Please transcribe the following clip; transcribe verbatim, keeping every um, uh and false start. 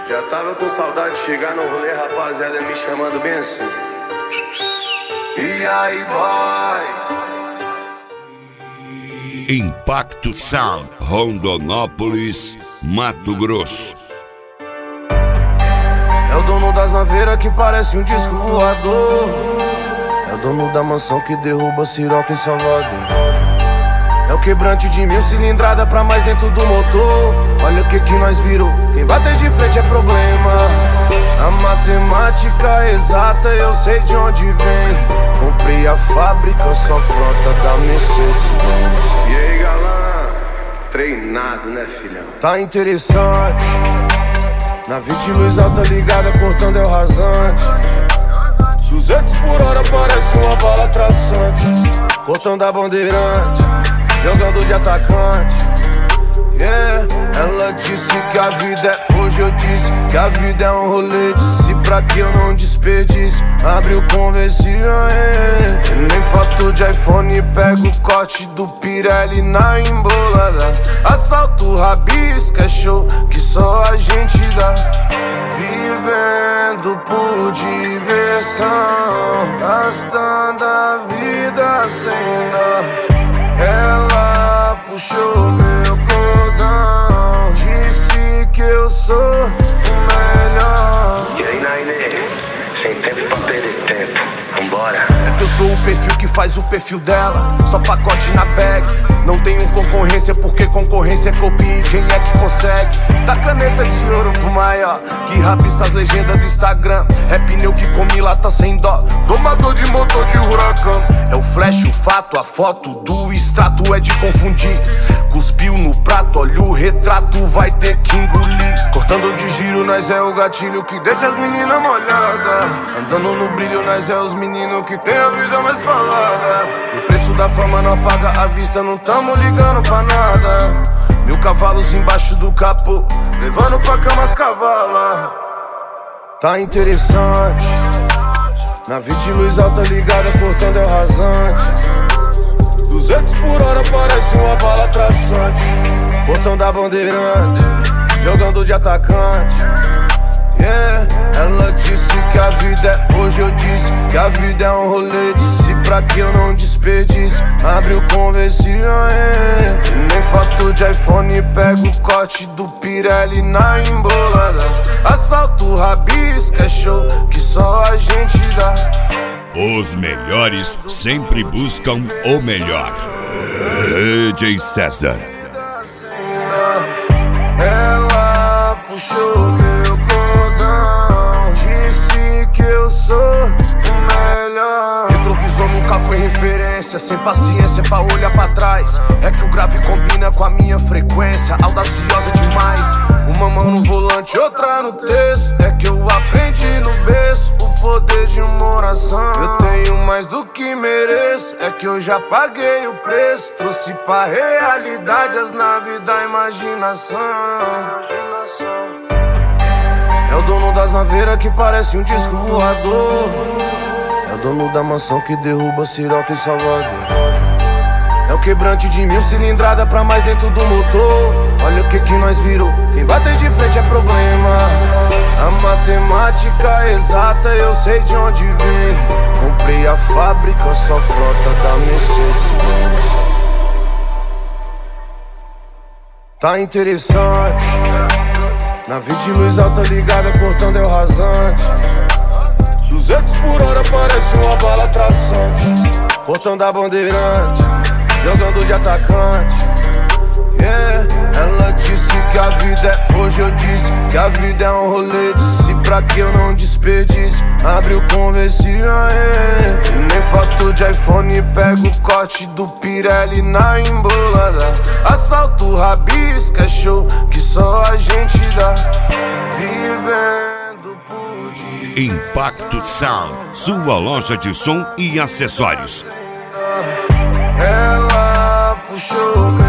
Já tava com saudade de chegar no rolê, rapaziada, me chamando bem assim. E aí, boy? Impacto Sound, Rondonópolis, Mato Grosso. É o dono das naveiras que parece um disco voador. É o dono da mansão que derruba Siroca em Salvador. É o quebrante de mil cilindrada pra mais dentro do motor. Olha o que que nós virou, quem bater de frente é problema. A matemática é exata, eu sei de onde vem. Comprei a fábrica, só frota da Mercedes-Benz. E aí, galã? Treinado, né, filhão? Tá interessante. Na vinte luz alta ligada, cortando é o rasante. Duzentos por hora parece uma bala traçante. Cortando a bandeirante, jogando de atacante. Yeah, ela disse que a vida é hoje, eu disse que a vida é um rolê. Disse pra que eu não desperdice, abre o conversível, yeah. Nem fator de iPhone, pega o corte do Pirelli na embolada. Asfalto, rabisco, é show que só a gente dá. Vivendo por diversão, gastando a vida sem dar. Ela puxou meu cordão, disse que eu sou o melhor. E aí, Nainê, sem tempo pra perder tempo, vambora. É que eu sou o perfil que faz o perfil dela, só pacote na bag. Não tenho concorrência porque concorrência copia. Quem é que consegue? Tá caneta de ouro pro maior, que rabista as legendas do Instagram. É pneu que come lata sem dó, domador de motor de huracão. É o flash, o fato, a foto do extrato é de confundir. Cuspiu no prato, olha o retrato, vai ter que engolir. Cortando de giro, nós é o gatilho que deixa as meninas molhadas. Andando no brilho, nós é os meninos que tem a vida mais falada. O preço da fama não paga à vista, não tamo ligando pra nada. Mil cavalos embaixo do capô, levando pra cama as cavalas. Tá interessante. Na vinte luz alta ligada, cortando é o rasante. Duzentos por hora parece uma bala traçante. Cortando a bandeirante, jogando de atacante. Yeah, ela disse que a vida é hoje, eu disse que a vida é um rolê. Disse pra que eu não desperdice, abre o conversível, yeah. Nem fator de iPhone, pega o corte do Pirelli na embolada. Asfalto, rabisco, é show que só a gente dá. Os melhores sempre buscam o melhor. D J César. Ela puxou meu cordão, disse que eu sou o melhor. Retrovisor nunca foi referência, sem paciência pra olhar pra trás. É que o grave combina com a minha frequência, audaciosa demais. Uma mão no volante, outra no texto. É que eu aprendi no berço o poder de uma oração. Eu tenho mais do que mereço, é que eu já paguei o preço. Trouxe pra realidade as naves da imaginação. É o dono das naveiras que parece um disco voador. É o dono da mansão que derruba Siroca em Salvador. É o quebrante de mil cilindrada pra mais dentro do motor. Olha o que que nós virou, quem bater de frente é problema. A matemática é exata, eu sei de onde vem. Comprei a fábrica, só frota da Mercedes-Benz. Tá interessante. Na vinte luz alta ligada, cortando é o rasante. Duzentos por hora parece uma bala traçante. Cortando a bandeirante, jogando de atacante. Yeah, ela disse que a vida é hoje, eu disse que a vida é um rolê. Disse pra que eu não desperdice, abre o conversível, yeah. Nem fator de iPhone, pega o corte do Pirelli na embolada. Asfalto, rabisco, é show que só a gente dá. Vivendo por dia. Impacto Sound, sua loja de som e acessórios. Ela puxou meu